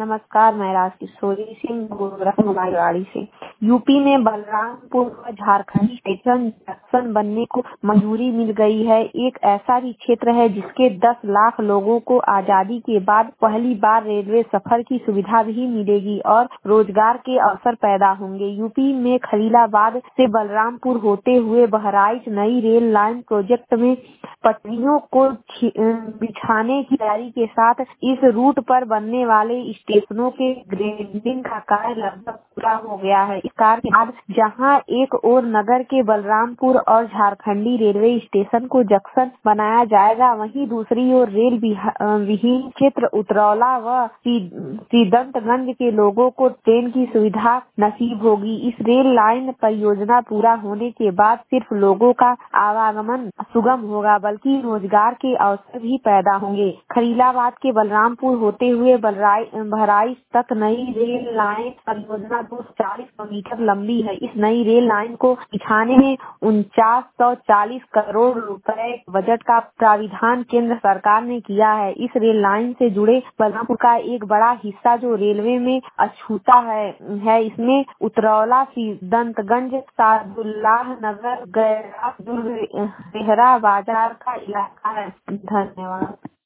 नमस्कार, मैं राजकिशोरी सिंह बोल रहा हूँ रायगढ़ से। यूपी में बलरामपुर व झारखंडी स्टेशन जंक्शन बनने को मंजूरी मिल गई है। एक ऐसा भी क्षेत्र है जिसके 10 लाख लोगों को आजादी के बाद पहली बार रेलवे सफर की सुविधा भी मिलेगी और रोजगार के अवसर पैदा होंगे। यूपी में खलीलाबाद से बलरामपुर होते हुए बहराइच नई रेल लाइन प्रोजेक्ट में पटरियों को बिछाने की तैयारी के साथ इस रूट पर बनने वाले स्टेशनों के ग्रेडिंग का कार्य लगभग पूरा हो गया है। इस कार्य के बाद जहां एक ओर नगर के बलरामपुर और झारखंडी रेलवे स्टेशन को जंक्शन बनाया जाएगा, वहीं दूसरी ओर रेल विहीन क्षेत्र उतरौला व सीदंतगंज के लोगों को ट्रेन की सुविधा नसीब होगी। इस रेल लाइन परियोजना पूरा होने के बाद सिर्फ लोगों का आवागमन सुगम होगा, बल्कि रोजगार के अवसर भी पैदा होंगे। खलीलाबाद के बलरामपुर होते हुए बहराइच तक नई रेल लाइन परियोजना 240 किलोमीटर लंबी है। इस नई रेल लाइन को बिछाने में 4940 करोड़ रुपए बजट का प्राविधान केंद्र सरकार ने किया है। इस रेल लाइन से जुड़े बलरामपुर का एक बड़ा हिस्सा जो रेलवे में अछूता है इसमें उतरौला, सीदंतगंज, सादुल्लाह नगर, गैरा, रेहरा बाजार का इलाका है। धन्यवाद।